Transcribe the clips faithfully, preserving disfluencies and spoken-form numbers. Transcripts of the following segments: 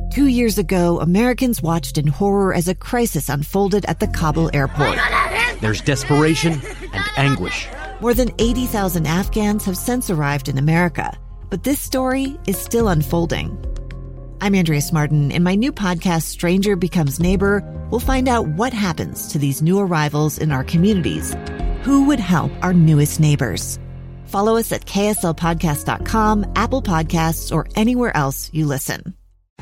Two years ago, Americans watched in horror as a crisis unfolded at the Kabul airport. There's desperation and anguish. More than eighty thousand Afghans have since arrived in America, but this story is still unfolding. I'm Andrea Martin. In my new podcast, Stranger Becomes Neighbor, we'll find out what happens to these new arrivals in our communities. Who would help our newest neighbors? Follow us at K S L podcast dot com, Apple Podcasts, or anywhere else you listen.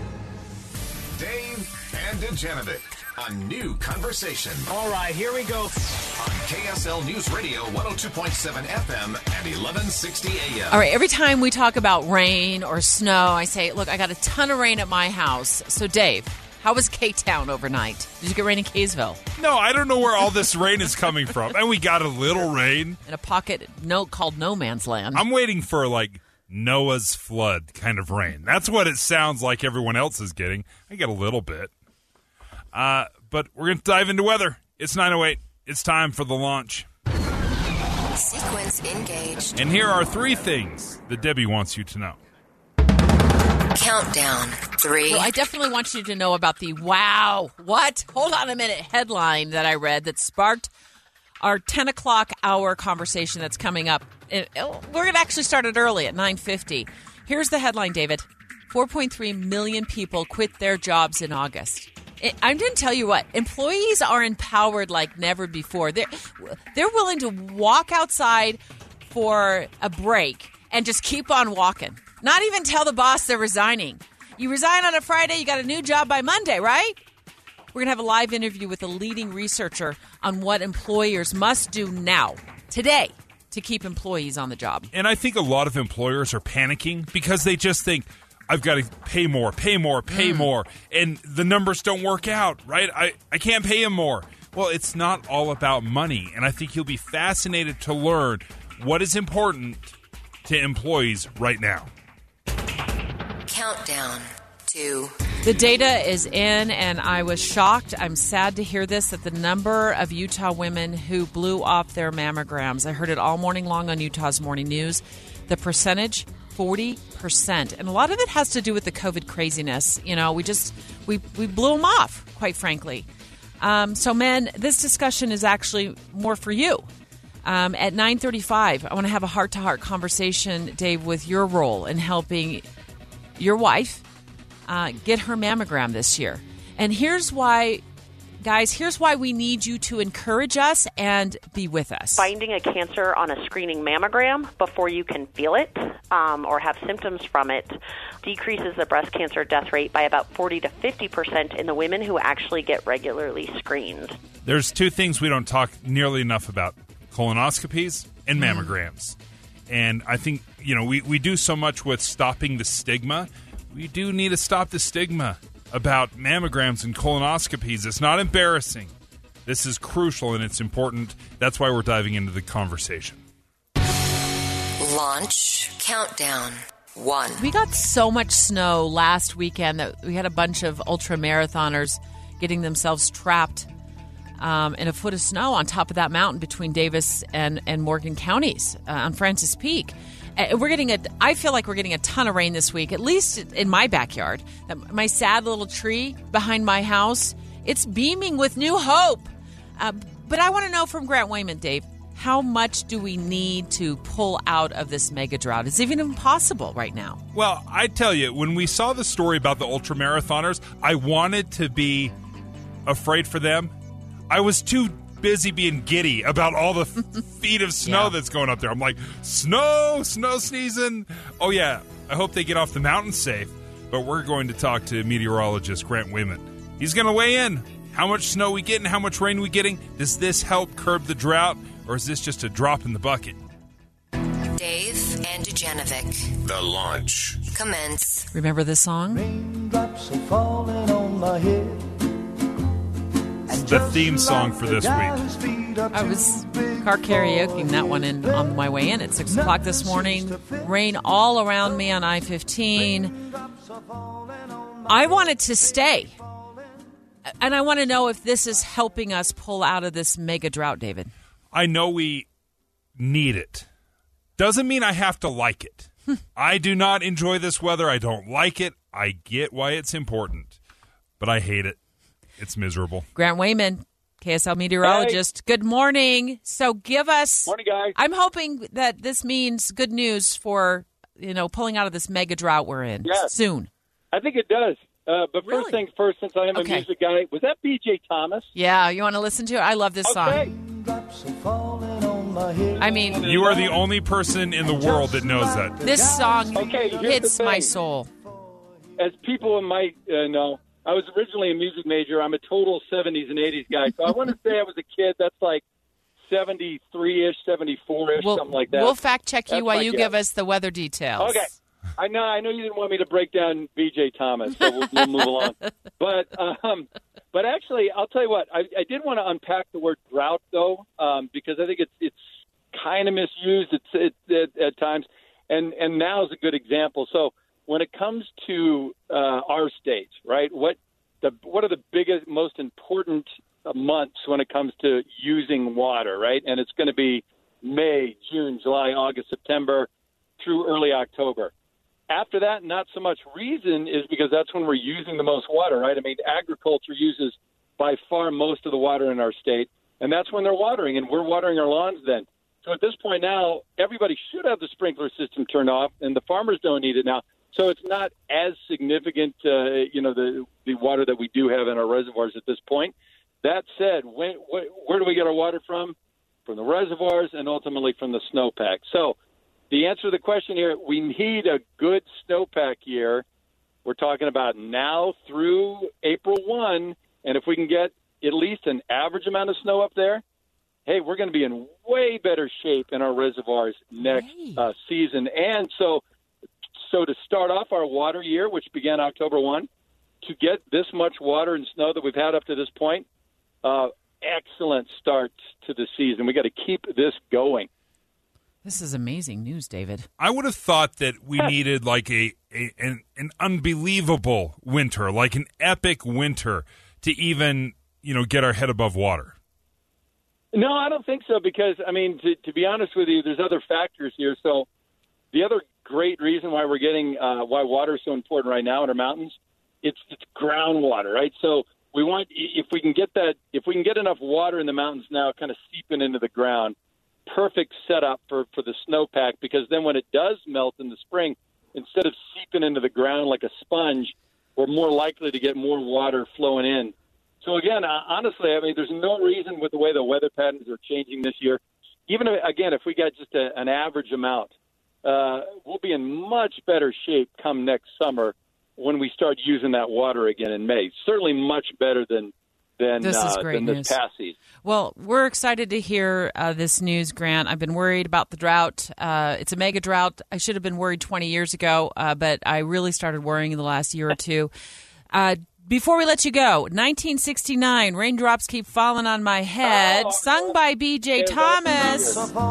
Dave and Dejanovic, a new conversation. All right, here we go. On K S L News Radio, one oh two point seven F M and eleven sixty A M. All right, every time we talk about rain or snow, I say, look, I got a ton of rain at my house. So, Dave, how was K-Town overnight? Did you get rain in Kaysville? No, I don't know where all this rain is coming from. And we got a little rain. In a pocket no, called No Man's Land. I'm waiting for, like, Noah's flood kind of rain. That's what it sounds like everyone else is getting. I get a little bit. Uh, but we're going to dive into weather. It's nine oh eight. It's time for the launch. Sequence engaged. And here are three things that Debbie wants you to know. Countdown. Three. Well, I definitely want you to know about the wow, what? Hold on a minute headline that I read that sparked our ten o'clock hour conversation that's coming up. It, it, we're going to actually start it early at nine fifty. Here's the headline, David. four point three million people quit their jobs in August. It, I didn't tell you what. Employees are empowered like never before. They're, they're willing to walk outside for a break and just keep on walking. Not even tell the boss they're resigning. You resign on a Friday, you got a new job by Monday, right? We're going to have a live interview with a leading researcher on what employers must do now, today, to keep employees on the job. And I think a lot of employers are panicking because they just think, I've got to pay more, pay more, pay mm. more, and the numbers don't work out, right? I, I can't pay him more. Well, it's not all about money, and I think you'll be fascinated to learn what is important to employees right now. Countdown to... The data is in, and I was shocked. I'm sad to hear this, that the number of Utah women who blew off their mammograms, I heard it all morning long on Utah's Morning News, the percentage... forty percent. And a lot of it has to do with the COVID craziness. You know, we just, we, we blew them off, quite frankly. Um, so, men, this discussion is actually more for you. Um, at nine thirty-five, I want to have a heart-to-heart conversation, Dave, with your role in helping your wife uh, get her mammogram this year. And here's why... Guys, here's why we need you to encourage us and be with us. Finding a cancer on a screening mammogram before you can feel it um, or have symptoms from it decreases the breast cancer death rate by about forty to fifty percent in the women who actually get regularly screened. There's two things we don't talk nearly enough about, colonoscopies and mammograms. Mm. And I think, you know, we, we do so much with stopping the stigma. We do need to stop the stigma about mammograms and colonoscopies. It's not embarrassing. This is crucial and it's important. That's why we're diving into the conversation. Launch countdown. One. We got so much snow last weekend that we had a bunch of ultra marathoners getting themselves trapped um, in a foot of snow on top of that mountain between Davis and, and Morgan counties uh, on Francis Peak. We're getting a. I feel like we're getting a ton of rain this week, at least in my backyard. My sad little tree behind my house, it's beaming with new hope. Uh, but I want to know from Grant Wayman, Dave, how much do we need to pull out of this mega drought? Is it even impossible right now? Well, I tell you, when we saw the story about the ultramarathoners, I wanted to be afraid for them. I was too busy being giddy about all the f- feet of snow yeah. that's going up there. I'm like, snow, snow sneezing. Oh, yeah, I hope they get off the mountain safe. But we're going to talk to meteorologist Grant Wayman. He's going to weigh in. How much snow we getting? How much rain we getting? Does this help curb the drought? Or is this just a drop in the bucket? Dave and Dejanovic. The launch. Commence. Remember this song? Raindrops are falling on my head. The theme song for this week. I was car karaokeing that one in on my way in at six o'clock this morning. Rain all around me on I fifteen. I want it to stay. And I want to know if this is helping us pull out of this mega drought, David. I know we need it. Doesn't mean I have to like it. I do not enjoy this weather. I don't like it. I get why it's important, but I hate it. It's miserable. Grant Wayman, K S L meteorologist. Hey. Good morning. So give us... Morning, guys. I'm hoping that this means good news for, you know, pulling out of this mega drought we're in yes. soon. I think it does. Uh, but first really? things first, since I am okay. a music guy, was that B J Thomas? Yeah, you want to listen to it? I love this okay. song. I mean... You are the only person in the world that knows that. This song okay, hits my soul. As people might uh, know, I was originally a music major. I'm a total seventies and eighties guy. So I want to say I was a kid that's like seventy-three-ish, seventy-four-ish, we'll, something like that. We'll fact-check you that's while you guess. give us the weather details. Okay. I know I know you didn't want me to break down B J Thomas, so we'll, we'll move along. But um, but actually, I'll tell you what, I, I did want to unpack the word drought, though, um, because I think it's it's kind of misused it's, it, it, at times, and, and now is a good example. So when it comes to uh, our state, right, what the what are the biggest, most important months when it comes to using water, right? And it's going to be May, June, July, August, September, through early October. After that, not so much. Reason is because that's when we're using the most water, right? I mean, agriculture uses by far most of the water in our state, and that's when they're watering, and we're watering our lawns then. So at this point now, everybody should have the sprinkler system turned off, and the farmers don't need it now. So it's not as significant, uh, you know, the the water that we do have in our reservoirs at this point. That said, when, wh- where do we get our water from? From the reservoirs and ultimately from the snowpack. So the answer to the question here, we need a good snowpack year. We're talking about now through April first, and if we can get at least an average amount of snow up there, hey, we're going to be in way better shape in our reservoirs next uh, season. And so so to start off our water year, which began October first, to get this much water and snow that we've had up to this point, uh, excellent start to the season. We got to keep this going. This is amazing news, David. I would have thought that we needed like a, a an, an unbelievable winter, like an epic winter to even, you know, get our head above water. No, I don't think so because, I mean, to, to be honest with you, there's other factors here. So the other great reason why we're getting, uh, why water is so important right now in our mountains, it's, it's groundwater, right? So we want, if we can get that, if we can get enough water in the mountains now kind of seeping into the ground, perfect setup for, for the snowpack, because then when it does melt in the spring, instead of seeping into the ground like a sponge, we're more likely to get more water flowing in. So again, uh, honestly, I mean, there's no reason with the way the weather patterns are changing this year. Even if, again, if we got just a, an average amount, uh, we'll be in much better shape come next summer when we start using that water again in May. Certainly much better than than, this is uh, great than this news. past season. Well, we're excited to hear uh, this news, Grant. I've been worried about the drought. Uh, it's a mega drought. I should have been worried twenty years ago, uh, but I really started worrying in the last year or two. Uh, before we let you go, nineteen sixty-nine, Raindrops Keep Falling on My Head, oh, sung by B J Thomas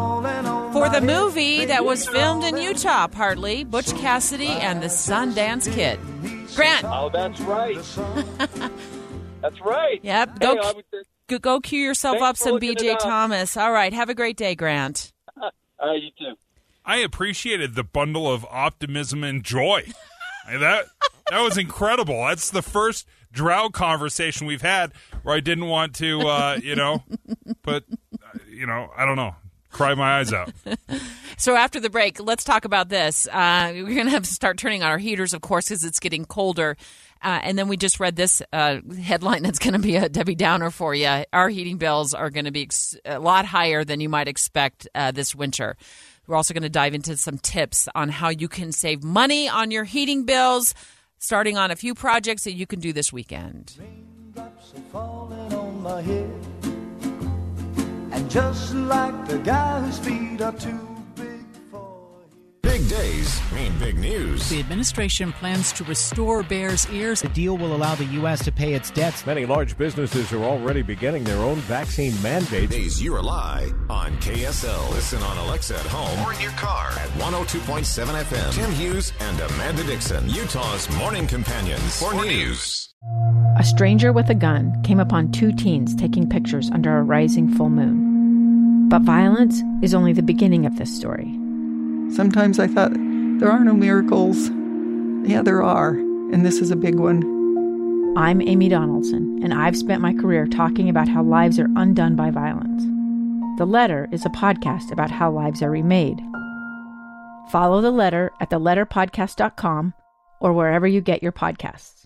for the movie that was filmed in Utah, partly, Butch Cassidy and the Sundance Kid. Grant. Oh, that's right. That's right. Yep. Hey, Go, I would, go, go cue yourself Thanks up for some looking B J it up. Thomas. All right. Have a great day, Grant. uh, you too. I appreciated the bundle of optimism and joy. that that was incredible. That's the first drought conversation we've had where I didn't want to, uh, you know, put, uh, you know, I don't know, cry my eyes out. So after the break, let's talk about this. Uh, we're going to have to start turning on our heaters, of course, because it's getting colder. Uh, and then we just read this uh, headline that's going to be a Debbie Downer for you. Our heating bills are going to be ex- a lot higher than you might expect uh, this winter. We're also going to dive into some tips on how you can save money on your heating bills, starting on a few projects that you can do this weekend. Raindrops are falling on my head, and just like the guy whose feet are too big for his. Big days mean big news. The administration plans to restore Bears Ears. The deal will allow the U S to pay its debts. Many large businesses are already beginning their own vaccine mandates. Days you rely on K S L. Listen on Alexa at home or in your car at one oh two point seven F M. Tim Hughes and Amanda Dixon, Utah's morning companions for news. A stranger with a gun came upon two teens taking pictures under a rising full moon. But violence is only the beginning of this story. Sometimes I thought There are no miracles. Yeah, there are, and this is a big one. I'm Amy Donaldson, and I've spent my career talking about how lives are undone by violence. The Letter is a podcast about how lives are remade. Follow The Letter at the letter podcast dot com or wherever you get your podcasts.